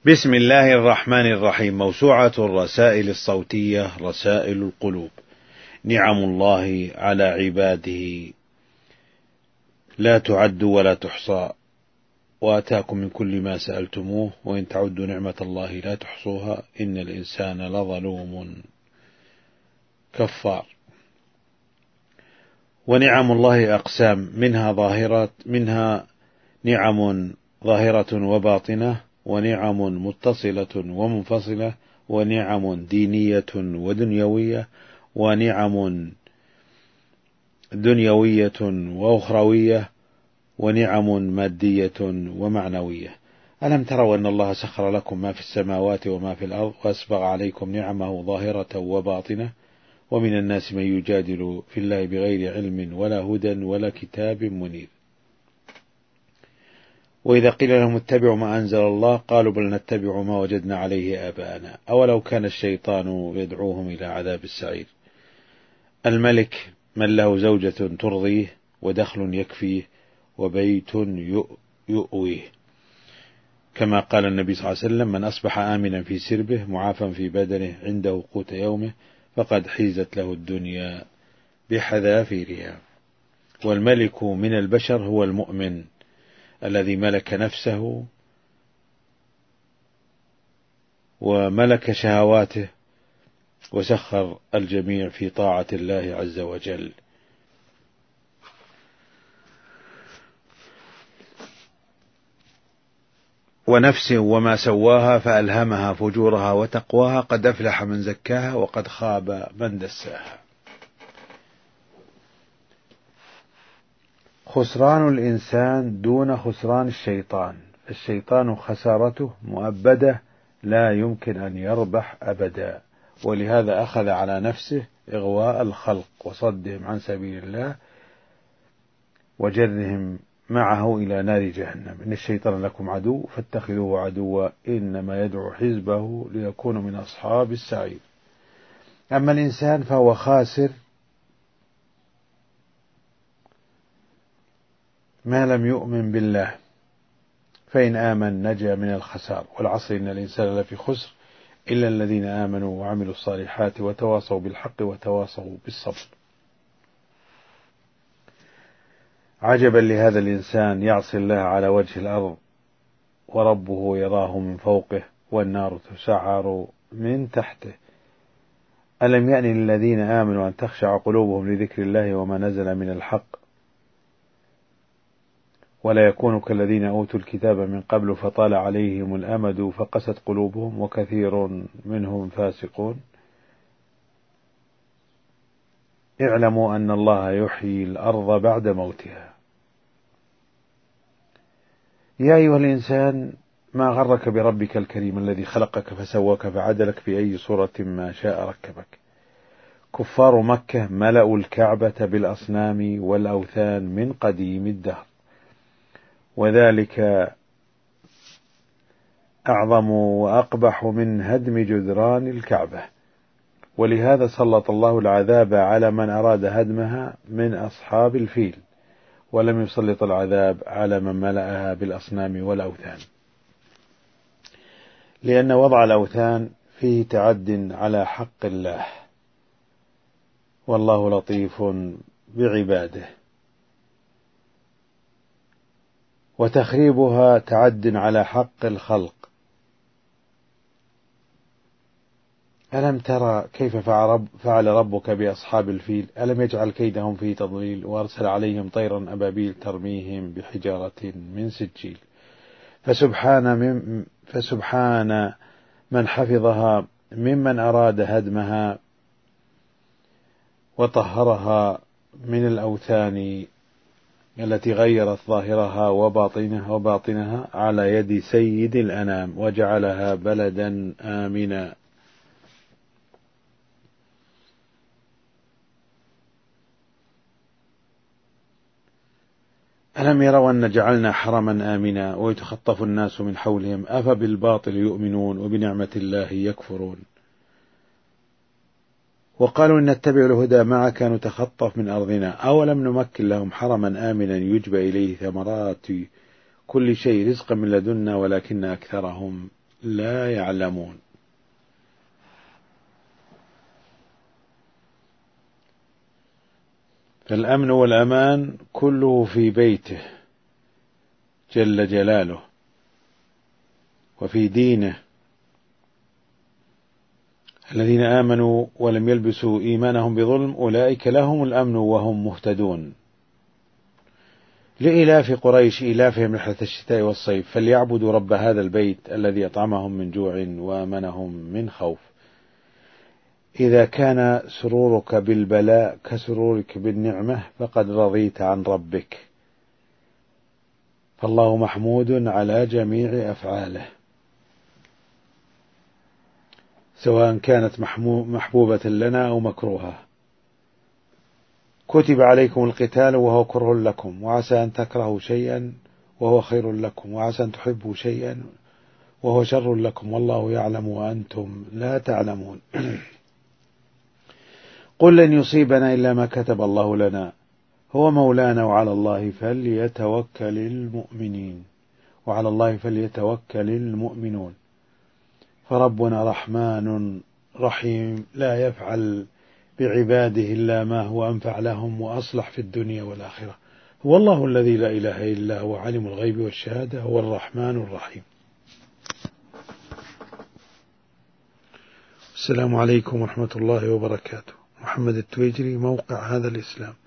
بسم الله الرحمن الرحيم. موسوعة الرسائل الصوتية رسائل القلوب. نعم الله على عباده لا تعد ولا تحصى، وآتاكم من كل ما سألتموه، وإن تعدوا نعمة الله لا تحصوها، إن الإنسان لظلوم كفار. ونعم الله أقسام، منها نعم ظاهرة وباطنة، ونعم متصلة ومنفصلة، ونعم دينية ودنيوية، ونعم دنيوية وأخروية، ونعم مادية ومعنوية. ألم تروا أن الله سخر لكم ما في السماوات وما في الأرض، وأسبغ عليكم نعمه ظاهرة وباطنة، ومن الناس من يجادل في الله بغير علم ولا هدى ولا كتاب منير. وإذا قيل لهم اتبعوا ما أنزل الله قالوا بل نتبع ما وجدنا عليه آباءنا أولو كان الشيطان يدعوهم إلى عذاب السعير. الملك من له زوجة ترضيه، ودخل يكفيه، وبيت يؤويه، كما قال النبي صلى الله عليه وسلم: من أصبح آمنا في سربه معافا في بدنه عنده قوت يومه فقد حيزت له الدنيا بحذافيرها. والملك من البشر هو المؤمن الذي ملك نفسه وملك شهواته وسخر الجميع في طاعة الله عز وجل. ونفس وما سواها فألهمها فجورها وتقواها، قد أفلح من زكاها وقد خاب من دساها. خسران الإنسان دون خسران الشيطان. الشيطان خسارته مؤبدة لا يمكن أن يربح أبدا، ولهذا أخذ على نفسه إغواء الخلق وصدهم عن سبيل الله وجرهم معه إلى نار جهنم. إن الشيطان لكم عدو فاتخذوه عدوا إنما يدعو حزبه ليكونوا من أصحاب السعير. أما الإنسان فهو خاسر ما لم يؤمن بالله، فإن آمن نجا من الخسار. والعصر إن الإنسان لفي خسر إلا الذين آمنوا وعملوا الصالحات وتواصوا بالحق وتواصوا بالصبر. عجبا لهذا الإنسان يعصي الله على وجه الأرض وربه يراه من فوقه والنار تسعر من تحته. ألم يأن للذين آمنوا أن تخشع قلوبهم لذكر الله وما نزل من الحق ولا يكونوا كالذين أوتوا الكتاب من قبل فطال عليهم الأمد فقست قلوبهم وكثير منهم فاسقون. اعلموا أن الله يحيي الأرض بعد موتها. يا أيها الإنسان ما غرك بربك الكريم الذي خلقك فسواك فعدلك في أي صورة ما شاء ركبك. كفار مكة ملأوا الكعبة بالأصنام والأوثان من قديم الدهر، وذلك أعظم وأقبح من هدم جدران الكعبة. ولهذا سلط الله العذاب على من أراد هدمها من أصحاب الفيل، ولم يسلط العذاب على من ملأها بالأصنام والأوثان، لأن وضع الأوثان فيه تعد على حق الله، والله لطيف بعباده، وتخريبها تعد على حق الخلق. ألم ترى كيف فعل ربك بأصحاب الفيل؟ ألم يجعل كيدهم في تضليل، وأرسل عليهم طيرا أبابيل ترميهم بحجارة من سجيل. فسبحان من حفظها ممن أراد هدمها وطهرها من الأوثان التي غيرت ظاهرها وباطنها على يد سيد الأنام وجعلها بلدا آمنا. ألم يروا أن جعلنا حرما آمنا ويتخطف الناس من حولهم أفبالباطل يؤمنون وبنعمة الله يكفرون. وقالوا إن نتبع الهدى معك نتخطف من أرضنا أولم نمكن لهم حرما آمنا يجبى إليه ثمرات كل شيء رزقا من لدنا ولكن أكثرهم لا يعلمون. فالأمن والأمان كله في بيته جل جلاله وفي دينه. الذين آمنوا ولم يلبسوا إيمانهم بظلم أولئك لهم الأمن وهم مهتدون. لإلاف قريش إلافهم رحلة الشتاء والصيف فليعبدوا رب هذا البيت الذي أطعمهم من جوع وآمنهم من خوف. إذا كان سرورك بالبلاء كسرورك بالنعمة فقد رضيت عن ربك، فالله محمود على جميع أفعاله، سواء كانت محبوبة لنا أو مكروهة. كتب عليكم القتال وهو كره لكم، وعسى أن تكرهوا شيئا وهو خير لكم، وعسى أن تحبوا شيئا وهو شر لكم، والله يعلم وأنتم لا تعلمون. قل لن يصيبنا إلا ما كتب الله لنا هو مولانا وعلى الله فليتوكل المؤمنين وعلى الله فليتوكل المؤمنون. فربنا رحمن رحيم لا يفعل بعباده إلا ما هو أنفع لهم وأصلح في الدنيا والآخرة. هو الله الذي لا إله إلا هو عالم الغيب والشهادة هو الرحمن الرحيم. السلام عليكم ورحمة الله وبركاته. محمد التويجري، موقع هذا الإسلام.